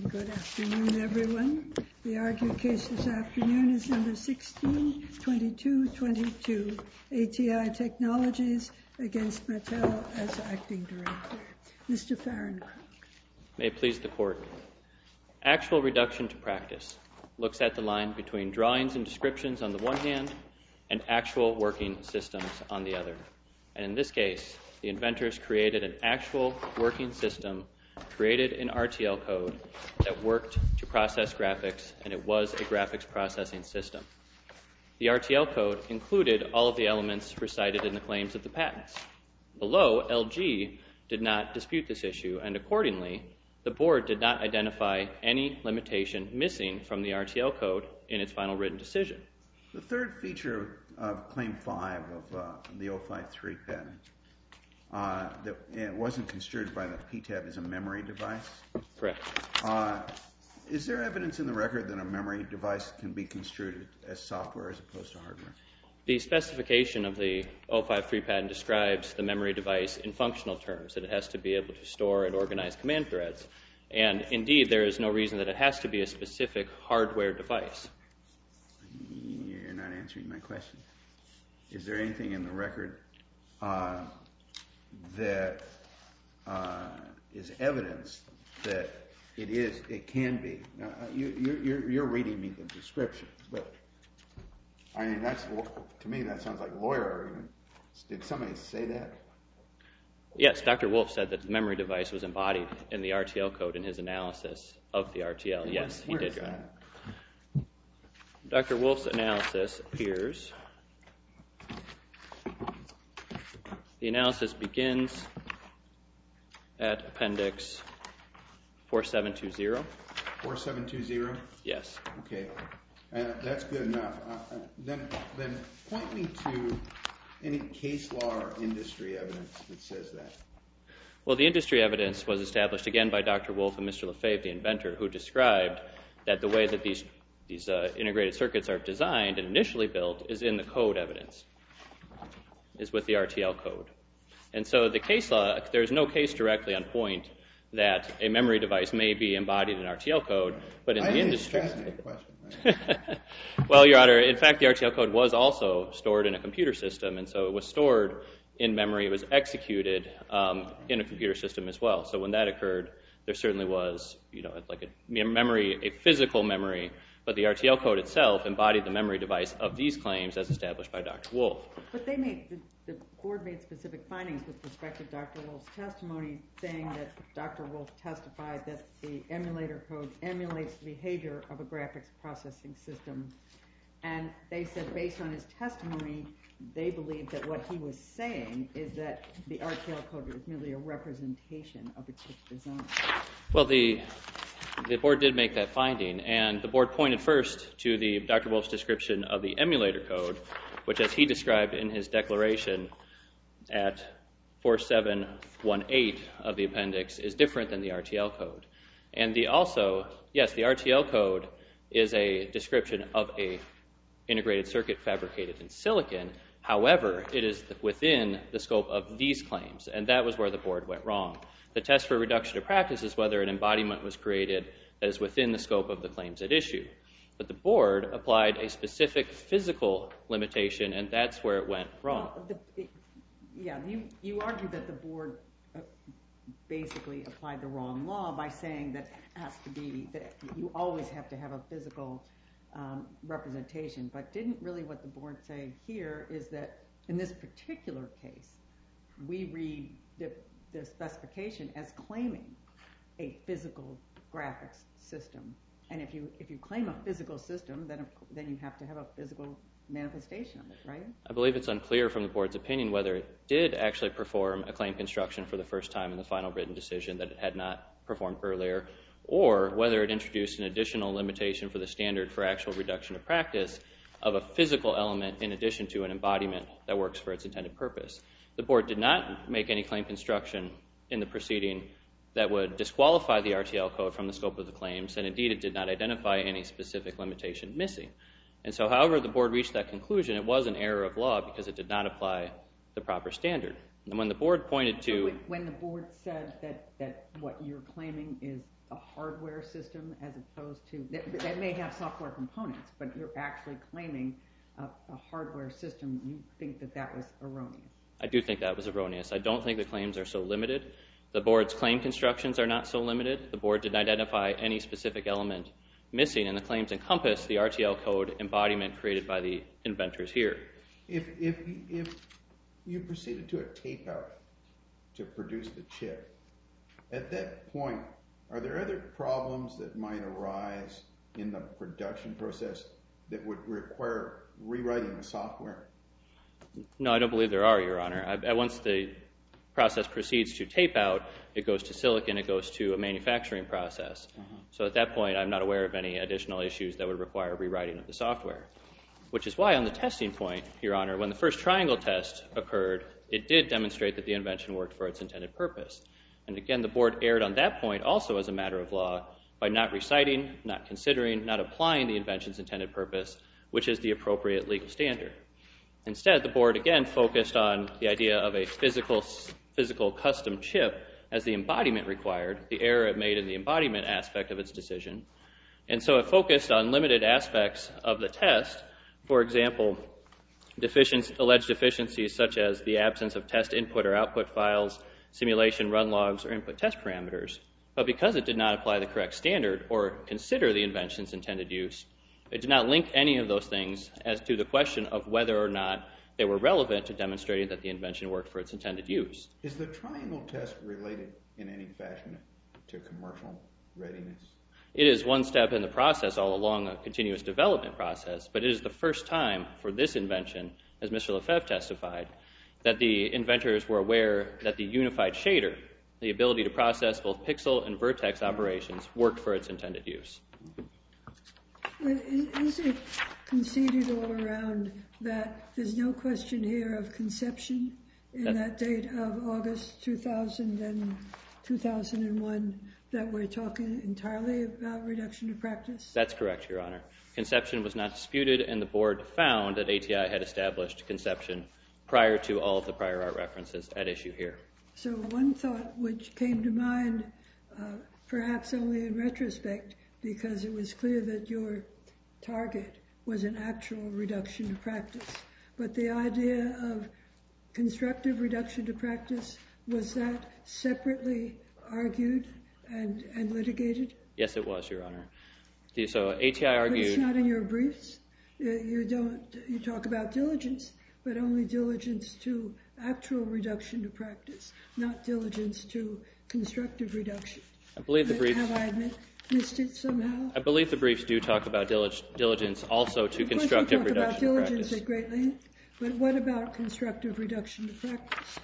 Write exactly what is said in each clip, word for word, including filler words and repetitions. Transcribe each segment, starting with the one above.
Good afternoon, everyone. The argued case this afternoon is number sixteen twenty-two twenty-two, A T I Technologies against Mattel as acting director. Mister Fahrencrotch. May it please the Court. Actual reduction to practice looks at the line between drawings and descriptions on the one hand and actual working systems on the other. And in this case, the inventors created an actual working system, created an R T L code that worked to process graphics, and it was a graphics processing system. The R T L code included all of the elements recited in the claims of the patents. Below, L G did not dispute this issue, and accordingly, the board did not identify any limitation missing from the R T L code in its final written decision. The third feature of Claim five of uh, the oh five three patent, uh, that it wasn't construed by the P T A B as a memory device. Correct. Uh, is there evidence in the record that a memory device can be construed as software as opposed to hardware? The specification of the oh five three patent describes the memory device in functional terms, that it has to be able to store and organize command threads. And indeed, there is no reason that it has to be a specific hardware device. You're not answering my question. Is there anything in the record uh, that uh, is evidence that it is, it can be? Now, you, you're, you're reading me the description, but I mean, that's, to me, that sounds like lawyer argument. Did somebody say that? Yes, Doctor Wolf said that the memory device was embodied in the R T L code in his analysis of the R T L. Yes, he did, Your Honor. Doctor Wolf's analysis appears. The analysis begins at Appendix four seven two zero. four seven two zero? Yes. Okay. Uh, that's good enough. Uh, then, then point me to any case law or industry evidence that says that. Well, the industry evidence was established again by Doctor Wolf and Mister Lefebvre, the inventor, who described that the way that these these uh, integrated circuits are designed and initially built is in the code evidence, is with the R T L code. And so the case law, there's no case directly on point that a memory device may be embodied in R T L code, but in I the think industry... It's a fascinating question. Well, Your Honor, in fact, the R T L code was also stored in a computer system, and so it was stored in memory. It was executed um, in a computer system as well. So when that occurred, there certainly was, you know, like a memory, a physical memory, but the R T L code itself embodied the memory device of these claims as established by Doctor Wolf. But they made, the, the board made specific findings with respect to Doctor Wolf's testimony, saying that Doctor Wolf testified that the emulator code emulates the behavior of a graphics processing system. And they said, based on his testimony, they believe that what he was saying is that the R T L code is merely a representation of a chip design. Well, the the board did make that finding, and the board pointed first to the Doctor Wolf's description of the emulator code, which, as he described in his declaration at four seven one eight of the appendix, is different than the R T L code. And the also, yes, the R T L code is a description of a integrated circuit fabricated in silicon. However, it is within the scope of these claims, and that was where the board went wrong. The test for reduction to practice is whether an embodiment was created that is within the scope of the claims at issue. But the board applied a specific physical limitation, and that's where it went wrong. Well, the, it, yeah, you, you argue that the board uh, basically applied the wrong law by saying that it has to be, that you always have to have a physical um, representation. But didn't really what the board say here is that in this particular case, we read the the specification as claiming a physical graphics system, and if you if you claim a physical system, then then you have to have a physical manifestation of it, right? I believe it's unclear from the board's opinion whether it did actually perform a claim construction for the first time in the final written decision that it had not performed earlier, or whether it introduced an additional limitation for the standard for actual reduction to practice of a physical element in addition to an embodiment that works for its intended purpose. The board did not make any claim construction in the proceeding that would disqualify the R T L code from the scope of the claims, and indeed it did not identify any specific limitation missing. And so however the board reached that conclusion, it was an error of law because it did not apply the proper standard. And when the board pointed to... So when the board said that, that what you're claiming is a hardware system as opposed to... That, that may have software components, but you're actually claiming a, a hardware system, you think that that was erroneous? I do think that was erroneous. I don't think the claims are so limited. The board's claim constructions are not so limited. The board didn't identify any specific element missing, and the claims encompass the R T L code embodiment created by the inventors here. If, if, if you proceeded to a tape out to produce the chip, at that point, are there other problems that might arise in the production process that would require rewriting the software? No, I don't believe there are, Your Honor. I, once the process proceeds to tape out, it goes to silicon, it goes to a manufacturing process. Uh-huh. So at that point, I'm not aware of any additional issues that would require rewriting of the software. Which is why on the testing point, Your Honor, when the first triangle test occurred, it did demonstrate that the invention worked for its intended purpose. And again, the board erred on that point also as a matter of law by not reciting, not considering, not applying the invention's intended purpose, which is the appropriate legal standard. Instead, the board again focused on the idea of a physical, physical custom chip as the embodiment required, the error it made in the embodiment aspect of its decision. And so it focused on limited aspects of the test. For example, deficiency, alleged deficiencies such as the absence of test input or output files, simulation run logs, or input test parameters. But because it did not apply the correct standard or consider the invention's intended use, it did not link any of those things as to the question of whether or not they were relevant to demonstrating that the invention worked for its intended use. Is the triangle test related in any fashion to commercial readiness? It is one step in the process all along a continuous development process, but it is the first time for this invention, as Mister Lefebvre testified, that the inventors were aware that the unified shader, the ability to process both pixel and vertex operations, worked for its intended use. Is it conceded all around that there's no question here of conception in that, that date of August two thousand and two thousand one that we're talking entirely about reduction to practice? That's correct, Your Honor. Conception was not disputed, and the board found that A T I had established conception prior to all of the prior art references at issue here. So one thought which came to mind, uh, perhaps only in retrospect, because it was clear that your target was an actual reduction to practice. But the idea of constructive reduction to practice, was that separately argued and, and litigated? Yes, it was, Your Honor. So A T I argued... But it's not in your briefs? You don't, you talk about diligence, but only diligence to actual reduction to practice, not diligence to constructive reduction. I believe the briefs... Have I admit, missed it somehow? I believe the briefs do talk about diligence also to constructive reduction to practice. Of course you talk about diligence at great length, but what about constructive reduction to practice?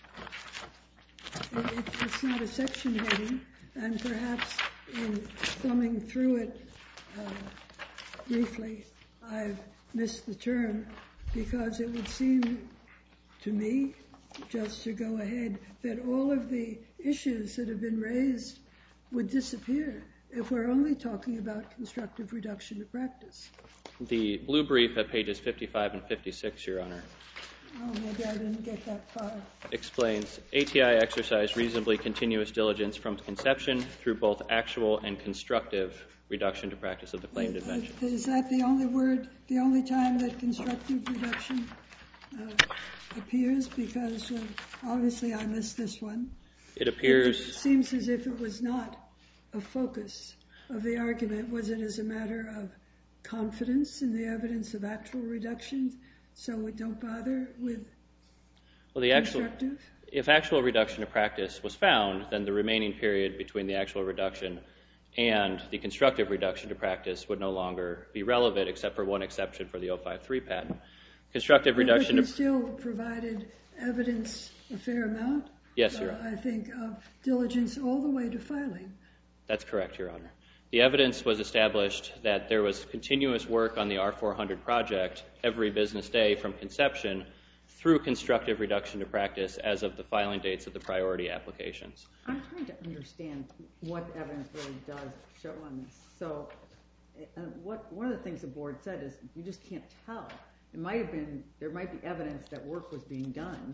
It, it, it's not a section heading, and perhaps in thumbing through it uh, briefly, I've missed the term, because it would seem to me, just to go ahead, that all of the issues that have been raised would disappear if we're only talking about constructive reduction to practice. The blue brief at pages fifty-five and fifty-six, Your Honor, oh, maybe I didn't get that far, explains A T I exercised reasonably continuous diligence from conception through both actual and constructive reduction to practice of the claimed is, invention. Is that the only word, the only time that constructive reduction uh, appears? Because uh, obviously I missed this one. It appears... It seems as if it was not a focus of the argument. Was it as a matter of confidence in the evidence of actual reduction, so we don't bother with well, the actual, constructive? If actual reduction to practice was found, then the remaining period between the actual reduction and the constructive reduction to practice would no longer be relevant, except for one exception for the oh five three patent. Constructive but, reduction but you to... still provided evidence a fair amount, yes, Your Honor. Uh, I think, of diligence all the way to filing. That's correct, Your Honor. The evidence was established that there was continuous work on the R four hundred project every business day from conception through constructive reduction to practice as of the filing dates of the priority applications. I'm trying to understand what the evidence really does show on this. So uh, what, one of the things the board said is you just can't tell. It might have been, there might be evidence that work was being done,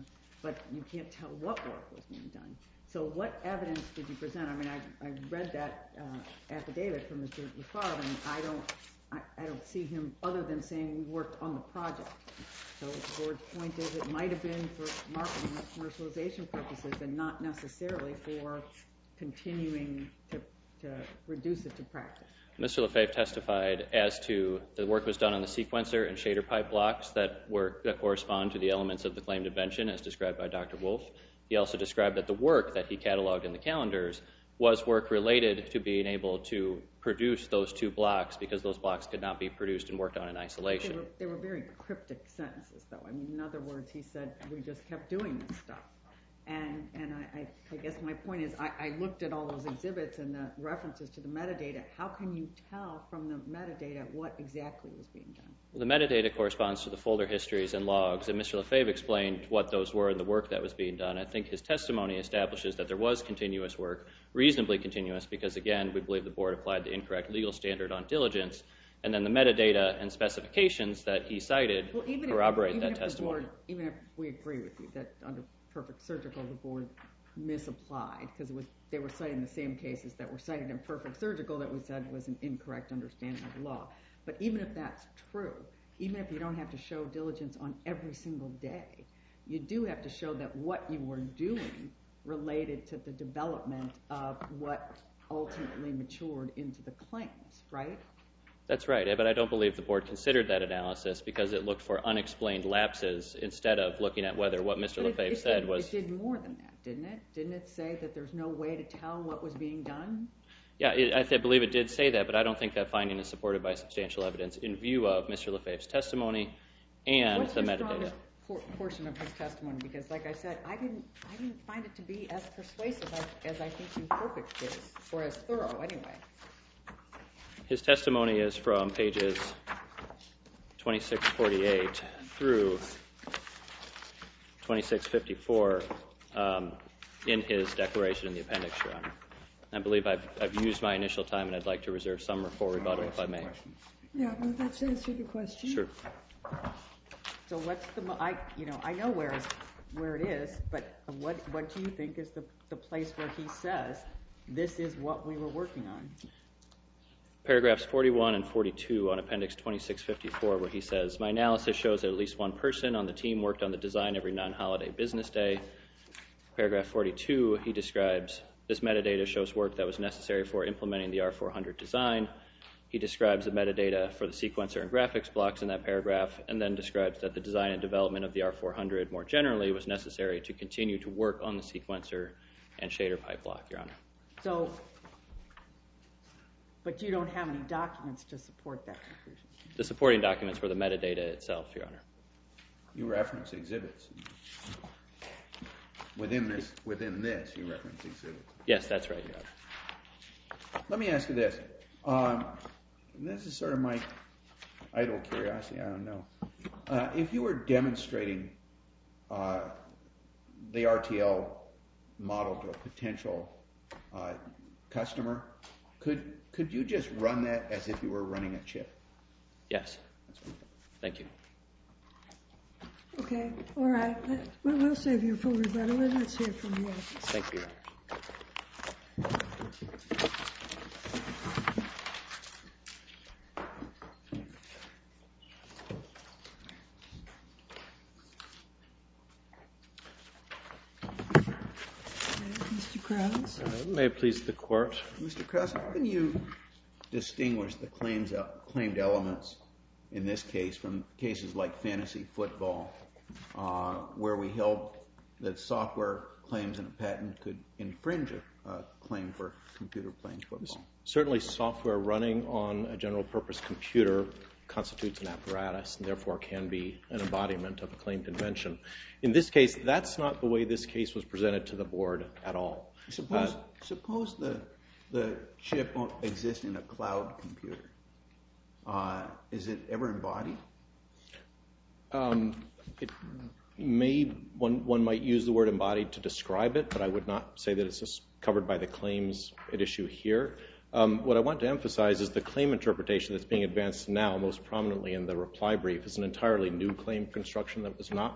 but you can't tell what work was being done. So what evidence did you present? I mean, I, I read that uh, affidavit from Mister Lefebvre, and I don't, I, I don't see him other than saying we worked on the project. So the board's point is it might have been for marketing or commercialization purposes and not necessarily for continuing to, to reduce it to practice. Mister Lefebvre testified as to the work was done on the sequencer and shader pipe blocks that were that correspond to the elements of the claimed invention as described by Doctor Wolf. He also described that the work that he cataloged in the calendars was work related to being able to produce those two blocks because those blocks could not be produced and worked on in isolation. They were, they were very cryptic sentences, though. I mean, in other words, he said we just kept doing this stuff. And and I, I, I guess my point is I, I looked at all those exhibits and the references to the metadata. How can you tell from the metadata what exactly was being done? Well, the metadata corresponds to the folder histories and logs, and Mister Lefebvre explained what those were and the work that was being done. I think his testimony establishes that there was continuous work, reasonably continuous, because, again, we believe the board applied the incorrect legal standard on diligence, and then the metadata and specifications that he cited well, even corroborate if, that even testimony. If the board, even if we agree with you that under Perfect Surgical the board misapplied, because it was they were citing the same cases that were cited in Perfect Surgical that we said was an incorrect understanding of the law. But even if that's true, even if you don't have to show diligence on every single day, you do have to show that what you were doing related to the development of what ultimately matured into the claims, right? That's right, but I don't believe the board considered that analysis because it looked for unexplained lapses instead of looking at whether what Mister Lefebvre it, it said did, was... It did more than that, didn't it? Didn't it say that there's no way to tell what was being done? Yeah, it, I th- believe it did say that, but I don't think that finding is supported by substantial evidence in view of Mister Lefebvre's testimony and What's the your metadata. strongest por- portion of his testimony? Because, like I said, I didn't, I didn't find it to be as persuasive as, as I think you Perfect is, or as thorough, anyway. His testimony is from pages twenty-six forty-eight through twenty-six fifty-four um, in his declaration in the appendix, Your Honor. I believe I've, I've used my initial time, and I'd like to reserve some for rebuttal, if I may. Yeah, well, that's answer the question. Sure. So what's the, mo- I, you know, I know where it's, where it is, but what, what do you think is the, the place where he says this is what we were working on? Paragraphs forty-one and forty-two on appendix twenty-six fifty-four, where he says, my analysis shows that at least one person on the team worked on the design every non-holiday business day. Paragraph forty-two, he describes this metadata shows work that was necessary for implementing the R four hundred design. He describes the metadata for the sequencer and graphics blocks in that paragraph, and then describes that the design and development of the R four hundred more generally was necessary to continue to work on the sequencer and shader pipe block, Your Honor. So, but you don't have any documents to support that conclusion? The supporting documents were the metadata itself, Your Honor. You reference exhibits. Within this, within this, you reference exhibits. Yes, that's right, Your Honor. Let me ask you this. Um, this is sort of my idle curiosity. I don't know. Uh, if you were demonstrating uh, the R T L model to a potential uh, customer, could could you just run that as if you were running a chip? Yes. Thank you. Okay, all right. We'll, we'll save you for rebuttal, and let's hear from the office. Thank you, Your Honor. Mister Krause? Uh, may it please the Court. Mister Krause, how can you distinguish the claims claimed elements in this case from cases like fantasy football, uh, where we held that software claims in a patent could infringe a uh, claim for computer playing football? Certainly software running on a general-purpose computer constitutes an apparatus and therefore can be an embodiment of a claimed invention. In this case, that's not the way this case was presented to the board at all. Suppose, uh, suppose the, the chip exists in a cloud computer. Uh, is it ever embodied? Um, it may, one, one might use the word embodied to describe it, but I would not say that it's just covered by the claims at issue here. Um, what I want to emphasize is the claim interpretation that's being advanced now, most prominently in the reply brief, is an entirely new claim construction that was not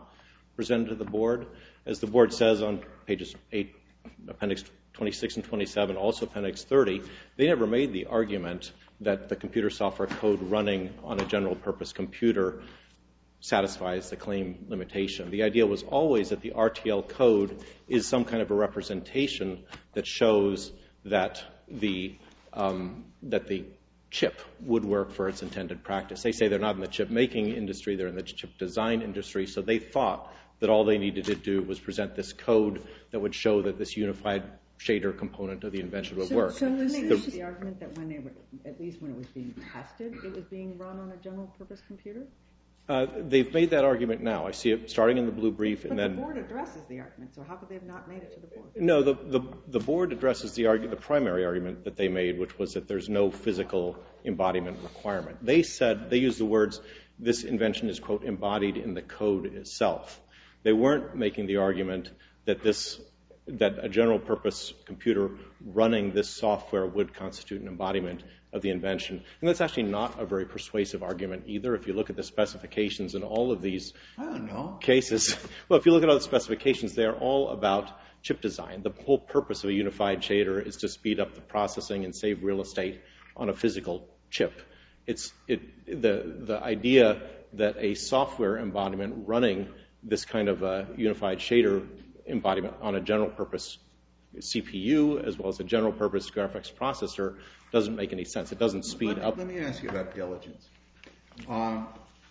presented to the board. As the board says on pages eight, appendix twenty-six and twenty-seven, also appendix thirty, they never made the argument that the computer software code running on a general purpose computer satisfies the claim limitation. The idea was always that the R T L code is some kind of a representation that shows that the um, that the chip would work for its intended practice. They say they're not in the chip making industry, they're in the chip design industry, so they thought that all they needed to do was present this code that would show that this unified shader component of the invention would So- work. so is They this- made the argument that when they were, at least when it was being tested, it was being run on a general purpose computer? Uh, they've made that argument now. I see it starting in the blue brief But and the then... board addresses the argument, so how could they have not made it to the board? No, the, the, the board addresses the, argu- the primary argument that they made, which was that there's no physical embodiment requirement. They said, they used the words, this invention is, quote, embodied in the code itself. They weren't making the argument that this, that a general purpose computer running this software would constitute an embodiment of the invention. And that's actually not a very persuasive argument either. If you look at the specifications in all of these I don't know. cases, well, if you look at all the specifications, they're all about chip design. The whole purpose of a unified shader is to speed up the processing and save real estate on a physical chip. It's it, the, the idea that a software embodiment running this kind of a unified shader embodiment on a general purpose C P U as well as a general purpose graphics processor doesn't make any sense. It doesn't speed let, up. Let me ask you about diligence. Um,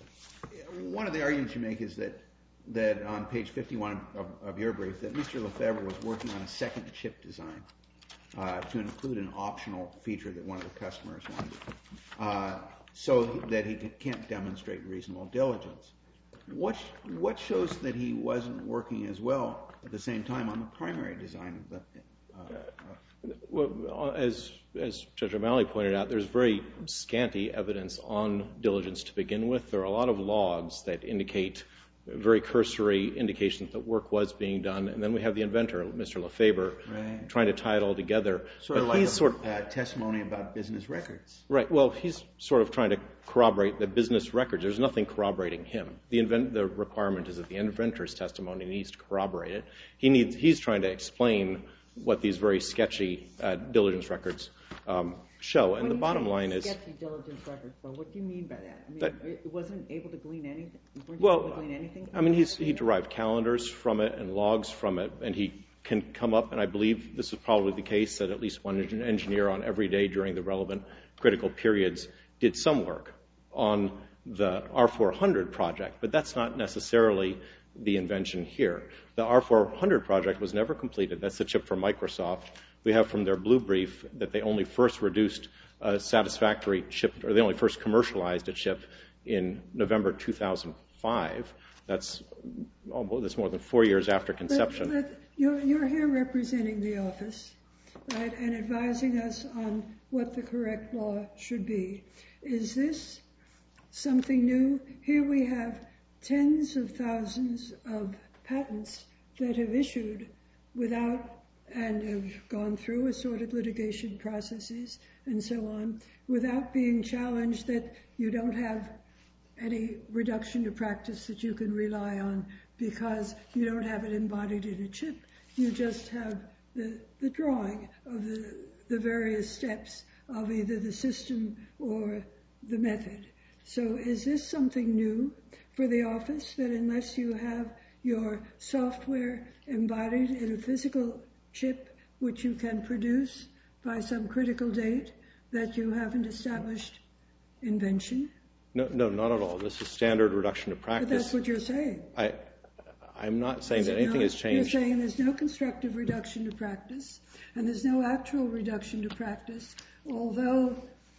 one of the arguments you make is that that on page fifty-one of, of your brief that Mister Lefebvre was working on a second chip design uh, to include an optional feature that one of the customers wanted, uh, so that he can't demonstrate reasonable diligence. What what shows that he wasn't working as well at the same time on the primary design of the? Uh, Well, as, as Judge O'Malley pointed out, there's very scanty evidence on diligence to begin with. There are a lot of logs that indicate very cursory indications that work was being done, and then we have the inventor, Mister Lefebvre, right. trying to tie it all together. Sort but of like he's a sort of, uh, testimony about business records. right. Well, he's sort of trying to corroborate the business records. There's nothing corroborating him. The invent, the requirement is that the inventor's testimony needs to corroborate it. He needs. He's trying to explain what these very sketchy uh, diligence records um, show. And When the you bottom say line is... sketchy diligence records, though, what do you mean by that? I mean, That- it wasn't able to glean anything? Weren't you able to Well, glean anything from I mean, it? he's, he derived calendars from it and logs from it, and he can come up, and I believe this is probably the case, that at least one engineer on every day during the relevant critical periods did some work on the R four hundred project, but that's not necessarily the invention here. The R four hundred project was never completed. That's the chip from Microsoft. We have from their blue brief that they only first reduced a satisfactory chip, or they only first commercialized a chip in November two thousand five. That's almost, that's more than four years after conception. But, but you're, you're here representing the office, right, and advising us on what the correct law should be. Is this something new? Here we have tens of thousands of patents that have issued without and have gone through assorted litigation processes and so on without being challenged that you don't have any reduction to practice that you can rely on because you don't have it embodied in a chip. You just have the, the drawing of the, the various steps of either the system or the method. So is this something new for the office, that unless you have your software embodied in a physical chip which you can produce by some critical date, that you haven't established invention? No, no, not at all. This is standard reduction to practice. But that's what you're saying. I, I'm not saying Is that it anything not? has changed. You're saying there's no constructive reduction to practice, and there's no actual reduction to practice, although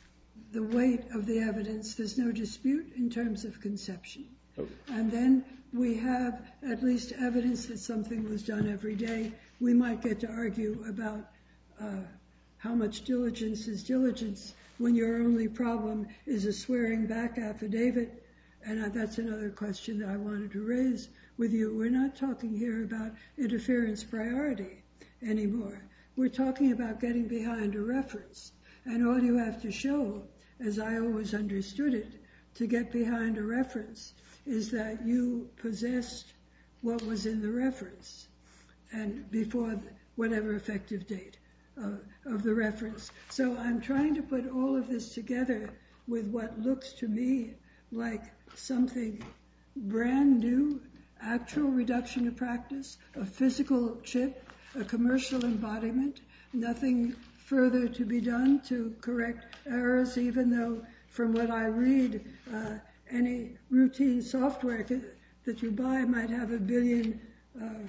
the weight of the evidence, there's no dispute in terms of conception. Oh. And then we have at least evidence that something was done every day. We might get to argue about uh, how much diligence is diligence when your only problem is a swearing back affidavit. And uh, that's another question that I wanted to raise with you. We're not talking here about interference priority anymore. We're talking about getting behind a reference. And all you have to show, as I always understood it, to get behind a reference is that you possessed what was in the reference and before whatever effective date of, of the reference. So I'm trying to put all of this together with what looks to me like something brand new, actual reduction to practice, a physical chip, a commercial embodiment, nothing further to be done to correct errors, even though from what I read, uh, any routine software that you buy might have a billion uh,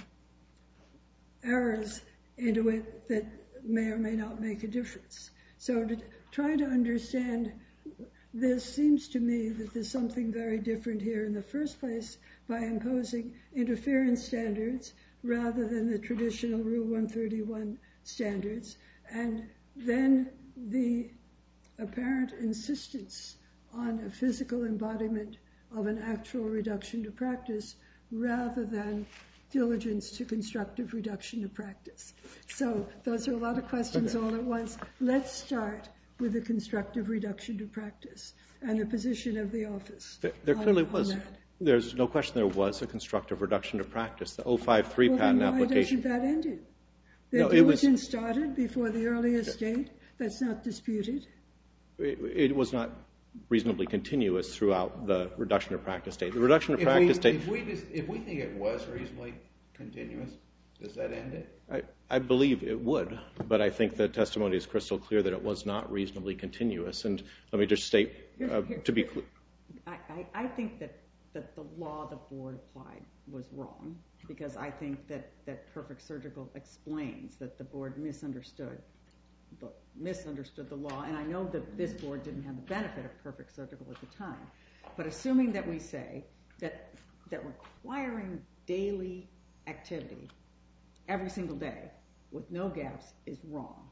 errors into it that may or may not make a difference. So to try to understand, this seems to me that there's something very different here in the first place by imposing interference standards rather than the traditional Rule one thirty-one standards, and then the apparent insistence on a physical embodiment of an actual reduction to practice rather than diligence to constructive reduction to practice. So those are a lot of questions all at once. Let's start with the constructive reduction to practice and the position of the office. There, there on, clearly on was. That. There's no question there was a constructive reduction to practice. The oh five three well, patent then why application. doesn't that end it? The No, it was- diligence started before the earliest date. That's not disputed. It, it was not reasonably continuous throughout the reduction to practice date. The reduction to If practice we, date. if we just, if we think it was reasonably continuous, does that end it? I, I believe it would, but I think the testimony is crystal clear that it was not reasonably continuous. And let me just state, uh, to be clear. I, I, I think that, that the law the board applied was wrong, because I think that, that Perfect Surgical explains that the board misunderstood the, misunderstood the law. And I know that this board didn't have the benefit of Perfect Surgical at the time. But assuming that we say that, that requiring daily activity every single day with no gaps is wrong,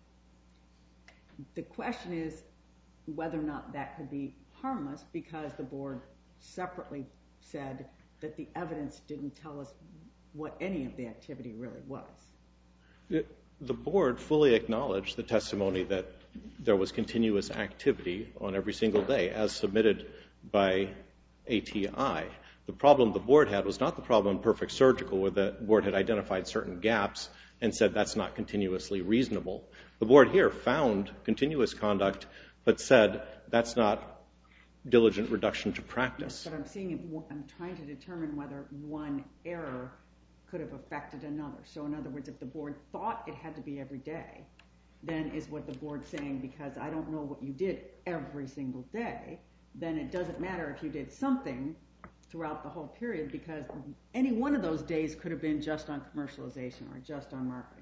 the question is whether or not that could be harmless, because the board separately said that the evidence didn't tell us what any of the activity really was. It, the board fully acknowledged the testimony that there was continuous activity on every single day as submitted by A T I. The problem the board had was not the problem in Perfect Surgical, where the board had identified certain gaps and said that's not continuously reasonable. The board here found continuous conduct, but said that's not diligent reduction to practice. But I'm seeing, if, I'm trying to determine whether one error could have affected another. So in other words, if the board thought it had to be every day, then is what the board's saying, because I don't know what you did every single day, then it doesn't matter if you did something throughout the whole period, because any one of those days could have been just on commercialization or just on marketing.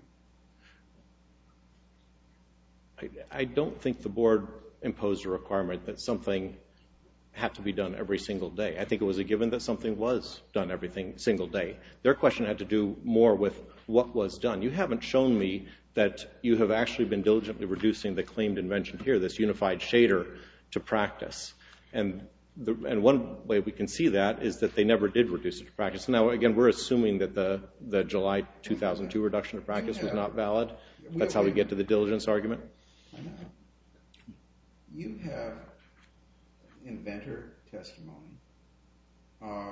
I, I don't think the board imposed a requirement that something had to be done every single day. I think it was a given that something was done every single day. Their question had to do more with what was done. You haven't shown me that you have actually been diligently reducing the claimed invention here, this unified shader, to practice. And the, and one way we can see that is that they never did reduce it to practice. Now, again, we're assuming that the, the July two thousand two reduction to practice was not valid. That's how we get to the diligence argument. I know. You have inventor testimony, uh,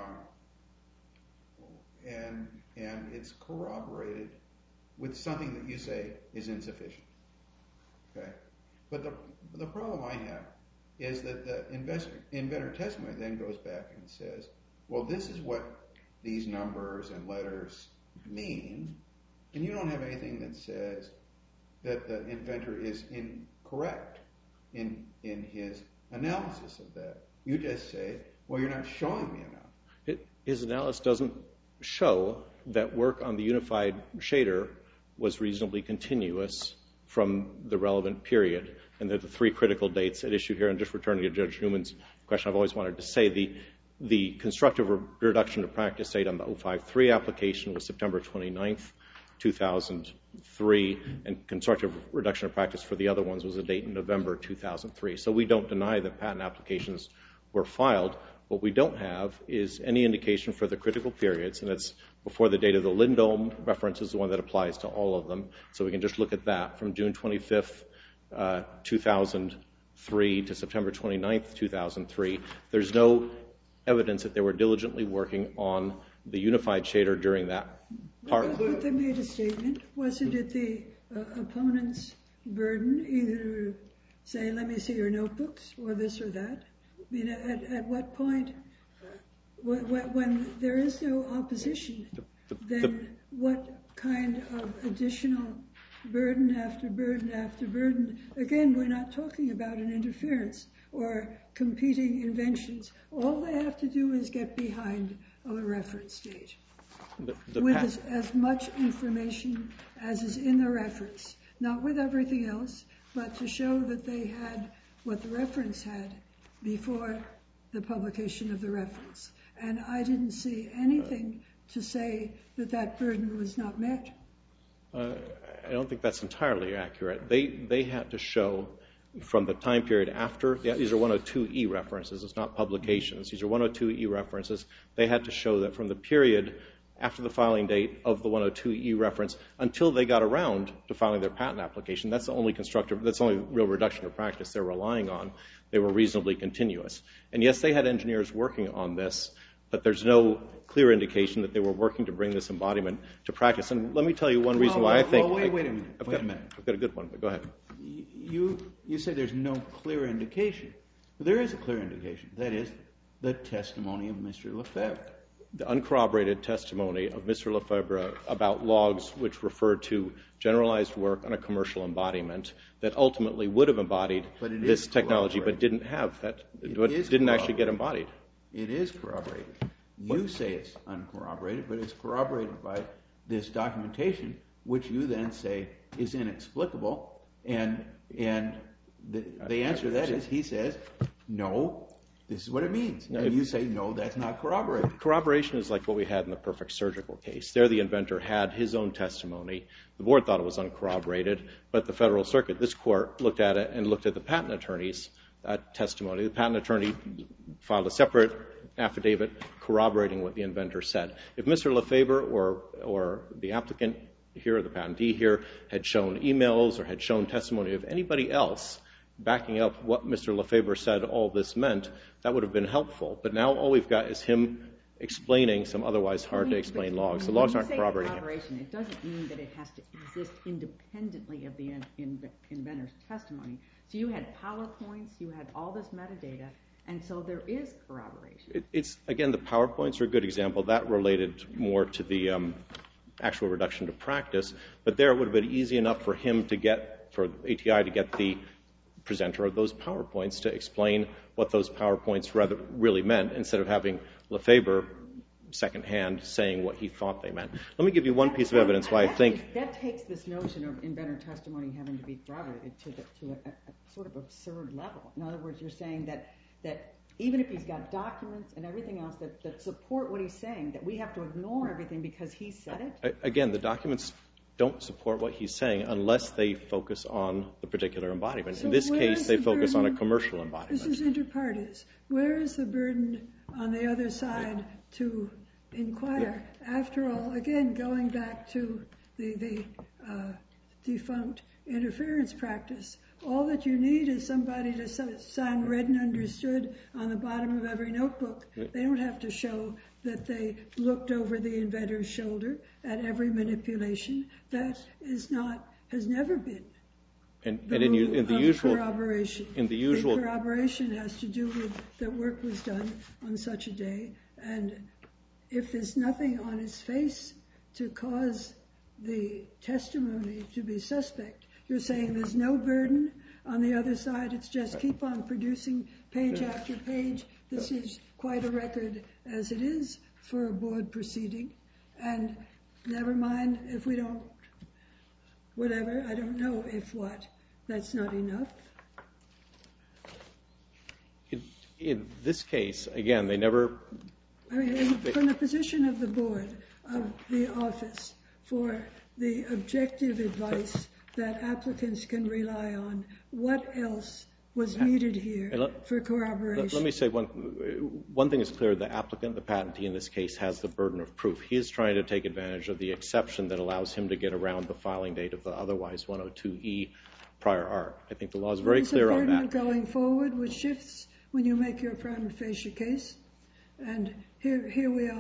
and and it's corroborated with something that you say is insufficient. Okay, but the the problem I have is that the investor, inventor testimony then goes back and says, well, this is what these numbers and letters mean, and you don't have anything that says that the inventor is incorrect in in his analysis of that. You just say, well, you're not showing me enough. It, his analysis doesn't show that work on the unified shader was reasonably continuous from the relevant period, and that the three critical dates at issue here, and just returning to Judge Newman's question, I've always wanted to say the the constructive reduction to practice date on the oh five three application was September twenty-ninth, two thousand three, and constructive reduction of practice for the other ones was a date in November two thousand three. So we don't deny that patent applications were filed. What we don't have is any indication for the critical periods, and it's before the date of the Lindholm reference is the one that applies to all of them. So we can just look at that from June twenty-fifth, uh, two thousand three to September twenty-ninth, two thousand three. There's no evidence that they were diligently working on the unified shader during that part. But they made a statement. Wasn't it the uh, opponent's burden either to say, let me see your notebooks, or this or that? I mean, at, at what point, uh, when, when there is no opposition, The, the, then the, what kind of additional burden after burden after burden? Again, we're not talking about an interference or competing inventions. All they have to do is get behind a reference date the, the with pat- as, as much information as is in the reference, not with everything else, but to show that they had what the reference had before the publication of the reference. And I didn't see anything to say that that burden was not met. Uh, I don't think that's entirely accurate. They they had to show from the time period after, yeah, these are one oh two E references, it's not publications, these are one oh two E references, they had to show that from the period after the filing date of the one oh two E reference until they got around to filing their patent application. That's the only constructive, that's the only real reduction of practice they're relying on. They were reasonably continuous. And yes, they had engineers working on this, but there's no clear indication that they were working to bring this embodiment to practice. And let me tell you one reason well, why well, I think... Well, wait, I, wait a minute. I've Wait got, a minute. I've got a good one, but go ahead. You, you say there's no clear indication. But there is a clear indication. That is the testimony of Mister Lefebvre. The uncorroborated testimony of Mister Lefebvre about logs which referred to generalized work on a commercial embodiment that ultimately would have embodied this technology but didn't have that, but didn't actually get embodied. It is corroborated. You say it's uncorroborated, but it's corroborated by this documentation, which you then say is inexplicable. And and the, the answer to that is he says, no, this is what it means. No, and if, you say, no, that's not corroborated. Corroboration is like what we had in the perfect surgical case. There the inventor had his own testimony. The board thought it was uncorroborated, but the Federal Circuit, this court, looked at it and looked at the patent attorney's uh, testimony. The patent attorney filed a separate affidavit corroborating what the inventor said. If Mister Lefebvre or, or the applicant here, or the patentee here, had shown emails or had shown testimony of anybody else backing up what Mister Lefebvre said all this meant, that would have been helpful. But now all we've got is him explaining some otherwise hard-to-explain logs. The logs aren't corroborating it. It doesn't mean that it has to exist independently of the in, in, inventor's testimony. So you had PowerPoints, you had all this metadata, and so there is corroboration. It, it's, again, the PowerPoints are a good example. That related more to the um, actual reduction to practice. But there it would have been easy enough for him to get, for A T I to get the presenter of those PowerPoints to explain what those PowerPoints rather really meant instead of having Lefebvre secondhand saying what he thought they meant. Let me give you one piece of evidence why I think... That takes this notion of inventor testimony having to be corroborated to, the, to a, a sort of absurd level. In other words, you're saying that, that even if he's got documents and everything else that, that support what he's saying, that we have to ignore everything because he said it? Again, the documents don't support what he's saying unless they focus on the particular embodiment. So in this case, they the focus burden? on a commercial embodiment. This is inter partes. Where is the burden on the other side to inquire? After all, again, going back to the, the uh, defunct interference practice, all that you need is somebody to sign read and understood on the bottom of every notebook. They don't have to show that they looked over the inventor's shoulder at every manipulation. That is not, has never been And, the and in, rule in the of usual, corroboration. in the usual, The corroboration has to do with that work was done on such a day, and if there's nothing on his face to cause the testimony to be suspect, you're saying there's no burden on the other side, it's just keep on producing page after page. This is quite a record as it is for a board proceeding, and never mind if we don't, whatever, I don't know if what, that's not enough. in, in this case, again, they never... I mean, from the position of the board, of the office, for the objective advice that applicants can rely on, what else was needed here let, for corroboration? Let, let me say one, one thing is clear. The applicant, the patentee in this case, has the burden of proof. He is trying to take advantage of the exception that allows him to get around the filing date of the otherwise one oh two E prior art. I think the law is very There's clear a on burden that. going forward, which shifts when you make your prima facie case. And here, here we are.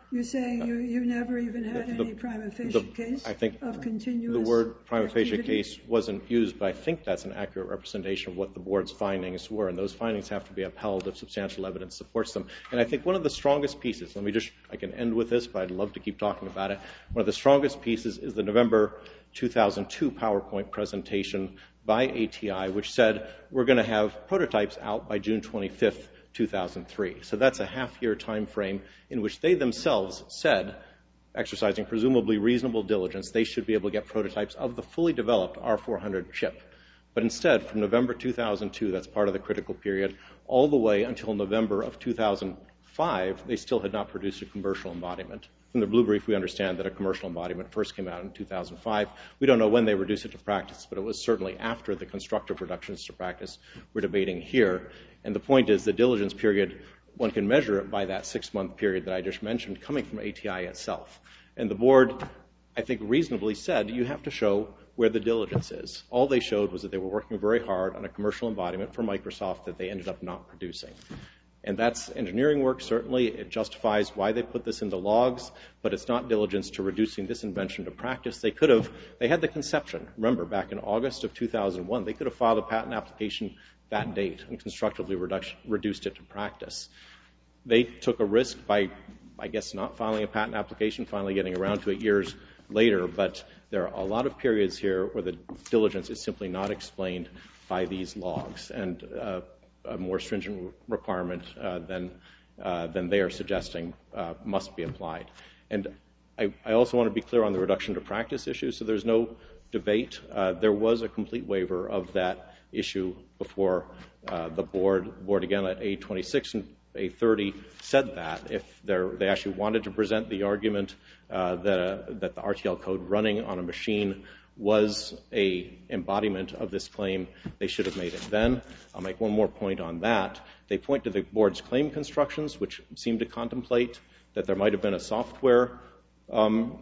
You're saying you, you never even had The- any prima facie the- case I think of continuous the word prima facie activity? case wasn't used, but I think that's an accurate representation of what the board's findings were, and those findings have to be upheld if substantial evidence supports them. And I think one of the strongest pieces, let me just, I can end with this, but I'd love to keep talking about it. One of the strongest pieces is the November two thousand two PowerPoint presentation by A T I, which said we're going to have prototypes out by June twenty-fifth, two thousand three. So that's a half-year time frame in which they themselves said, exercising presumably reasonable diligence, they should be able to get prototypes of the fully developed R four hundred chip. But instead, from November two thousand two, that's part of the critical period, all the way until November of two thousand five, they still had not produced a commercial embodiment. From the blue brief, we understand that a commercial embodiment first came out in two thousand five. We don't know when they reduced it to practice, but it was certainly after the constructive reductions to practice we're debating here. And the point is the diligence period, one can measure it by that six-month period that I just mentioned coming from A T I itself. And the board, I think, reasonably said you have to show where the diligence is. All they showed was that they were working very hard on a commercial embodiment for Microsoft that they ended up not producing. And that's engineering work, certainly. It justifies why they put this into logs, but it's not diligence to reducing this invention to practice. They could have, they had the conception. Remember, back in August of two thousand one, they could have filed a patent application that date and constructively reduced, reduced it to practice. They took a risk by, I guess, not filing a patent application, finally getting around to it years later, but there are a lot of periods here where the diligence is simply not explained by these logs, and uh, a more stringent requirement uh, than, uh, than they are suggesting uh, must be applied. And I, I also want to be clear on the reduction to practice issue, so there's no debate. Uh, there was a complete waiver of that issue before uh, the board. The board, again, at A twenty-six and A thirty said that if they actually wanted to present the argument uh, that, uh, that the R T L code running on a machine was a embodiment of this claim, they should have made it then. I'll make one more point on that. They point to the board's claim constructions, which seem to contemplate that there might have been a software um,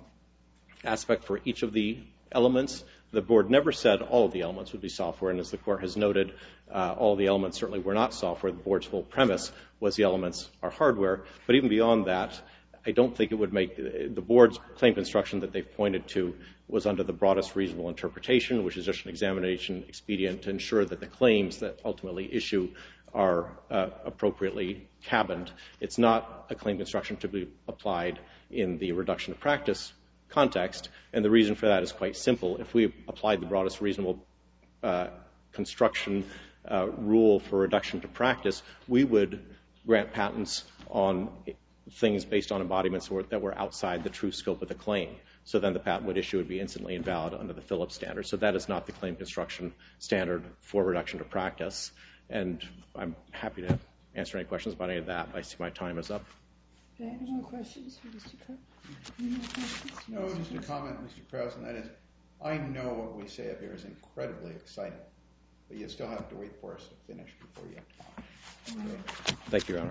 aspect for each of the elements. The board never said all of the elements would be software, and as the court has noted, uh, all the elements certainly were not software. The board's whole premise was the elements are hardware. But even beyond that, I don't think it would make the board's claim construction that they've pointed to was under the broadest reasonable interpretation, which is just an examination expedient to ensure that the claims that ultimately issue are uh, appropriately cabined. It's not a claim construction to be applied in the reduction to practice context, and the reason for that is quite simple. If we applied the broadest reasonable uh, construction uh, rule for reduction to practice, we would grant patents on things based on embodiments that were outside the true scope of the claim. So then the patent would issue would be instantly invalid under the Phillips standard. So that is not the claim construction standard for reduction to practice. And I'm happy to answer any questions about any of that. I see my time is up. Okay, any more questions for Mister Cook? Any more questions? No, just a comment, Mister Krause, and that is, I know what we say up here is incredibly exciting, but you still have to wait for us to finish before you have time. Okay. Thank you, Your Honor.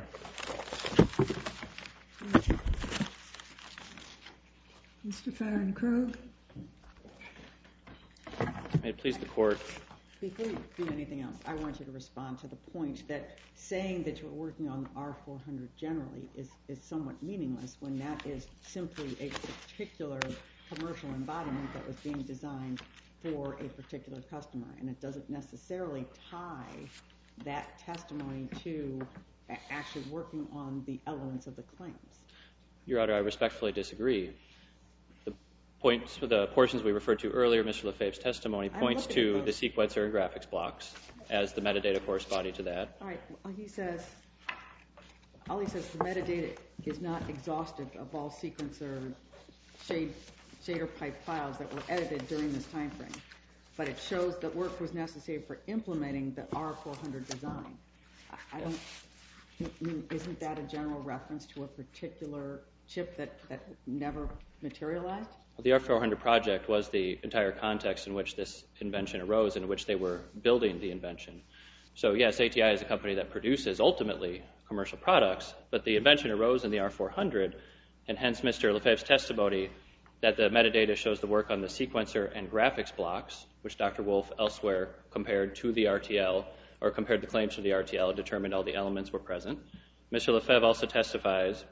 Mister Farron-Krogh. May it please the court. Before you do anything else, I want you to respond to the point that saying that you're working on R four hundred generally is, is somewhat meaningless when that is simply a particular commercial embodiment that was being designed for a particular customer, and it doesn't necessarily tie that testimony to actually working on the elements of the claims. Your Honor, I respectfully disagree. The points, the portions we referred to earlier, Mister Lefebvre's testimony points to the sequencer and graphics blocks as the metadata corresponding to that. All right. Well, he says, all he says, the metadata is not exhaustive of all sequencer shade, shader pipe files that were edited during this time frame, but it shows that work was necessary for implementing the R four hundred design. I, I don't. I mean, isn't that a general reference to a particular chip that, that never materialized? Well, the R four hundred project was the entire context in which this invention arose, in which they were building the invention. So yes, A T I is a company that produces ultimately commercial products, but the invention arose in the R four hundred, and hence Mister Lefebvre's testimony that the metadata shows the work on the sequencer and graphics blocks, which Doctor Wolf elsewhere compared to the R T L, or compared the claims to the R T L and determined all the elements were present. Mister Lefebvre also testifies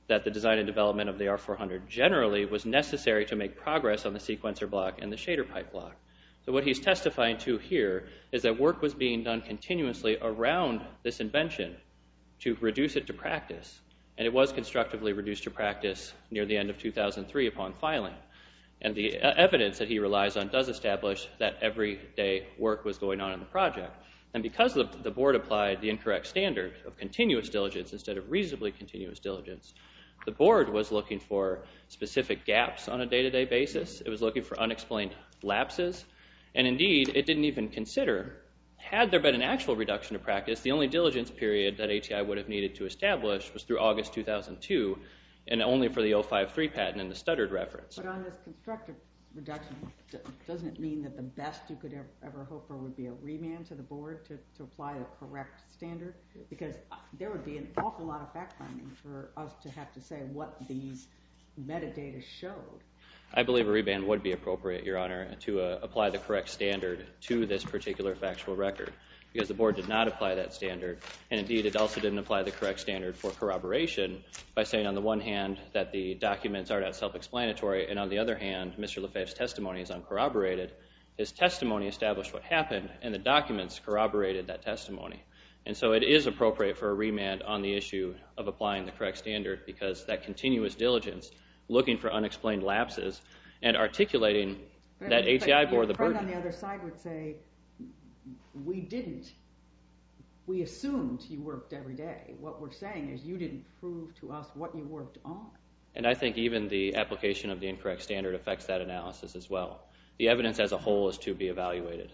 that the design and development of the R four hundred generally was necessary to make progress on the sequencer block and the shader pipe block. So what he's testifying to here is that work was being done continuously around this invention to reduce it to practice, and it was constructively reduced to practice near the end of two thousand three upon filing. And the evidence that he relies on does establish that everyday work was going on in the project. And because the, the board applied the incorrect standard of continuous diligence instead of reasonably continuous diligence, the board was looking for specific gaps on a day-to-day basis. It was looking for unexplained lapses. And indeed, it didn't even consider, had there been an actual reduction to practice, the only diligence period that A T I would have needed to establish was through August two thousand two, and only for the oh five three patent and the stuttered reference. But on this constructive reduction, doesn't it mean that the best you could ever, ever hope for would be a remand to the board to, to apply the correct standard? Because there would be an awful lot of fact-finding for us to have to say what these metadata showed. I believe a remand would be appropriate, Your Honor, to uh, apply the correct standard to this particular factual record, because the board did not apply that standard. And indeed, it also didn't apply the correct standard for corroboration by saying, on the one hand, that the documents are not self-explanatory, and on the other hand, Mister Lefebvre's testimony is uncorroborated. His testimony established what happened, and the documents corroborated that testimony. And so it is appropriate for a remand on the issue of applying the correct standard, because that continuous diligence, looking for unexplained lapses, and articulating But that A T I bore the your friend burden. on the other side would say, we didn't. We assumed you worked every day. What we're saying is you didn't prove to us what you worked on. And I think even the application of the incorrect standard affects that analysis as well. The evidence as a whole is to be evaluated.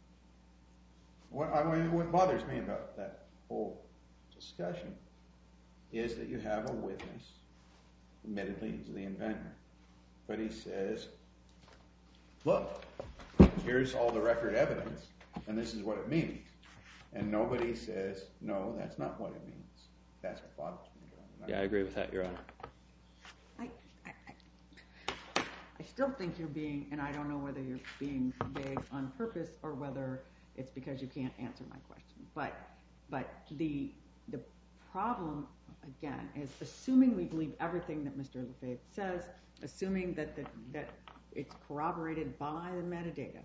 What, I mean, what bothers me about that whole discussion is that you have a witness, admittedly he's the inventor, but he says, look, here's all the record evidence, and this is what it means. And nobody says, no, that's not what it means. That's what bothers me. Yeah, I agree with that, Your Honor. I, I, I, I still think you're being, and I don't know whether you're being vague on purpose or whether it's because you can't answer my question. But, but the, the problem, again, is assuming we believe everything that Mister Lefebvre says, assuming that, the, that it's corroborated by the metadata,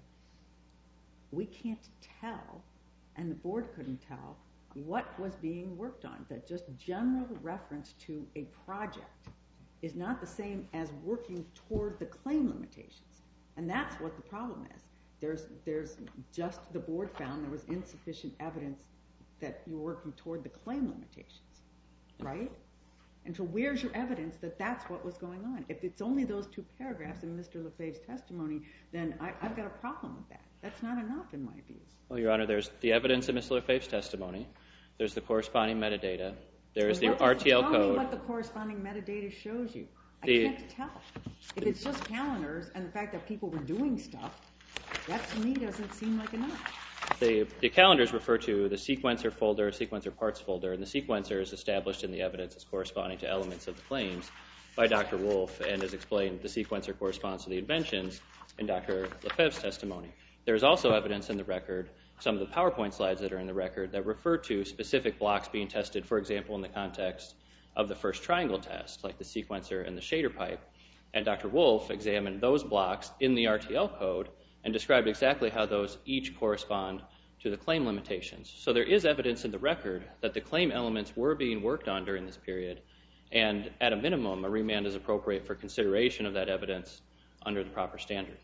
we can't tell, and the board couldn't tell, what was being worked on. That just general reference to a project is not the same as working toward the claim limitations. And that's what the problem is. There's, there's just, the board found there was insufficient evidence that you're working toward the claim limitations, right? And so where's your evidence that that's what was going on? If it's only those two paragraphs in Mister Lefebvre's testimony, then I, I've got a problem with that. That's not enough in my view. Well, Your Honor, there's the evidence in Mister Lefebvre's testimony. There's the corresponding metadata. There is the What R does- T L tell code. me what the corresponding metadata shows you. I The- can't tell. If it's just calendars and the fact that people were doing stuff, that to me doesn't seem like enough. The, the calendars refer to the sequencer folder, sequencer parts folder, and the sequencer is established in the evidence as corresponding to elements of the claims by Doctor Wolf, and as explained, the sequencer corresponds to the inventions in Doctor Lefebvre's testimony. There's also evidence in the record, some of the PowerPoint slides that are in the record, that refer to specific blocks being tested, for example, in the context of the first triangle test, like the sequencer and the shader pipe. And Doctor Wolf examined those blocks in the R T L code and described exactly how those each correspond to the claim limitations. So there is evidence in the record that the claim elements were being worked on during this period, and at a minimum, a remand is appropriate for consideration of that evidence under the proper standard.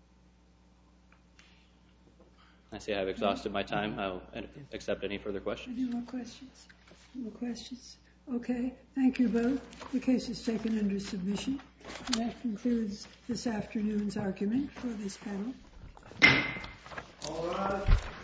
I see I have exhausted my time. I'll accept any further questions. Any more questions? More questions? Okay, thank you both. The case is taken under submission. And that concludes this afternoon's argument for this panel. All right.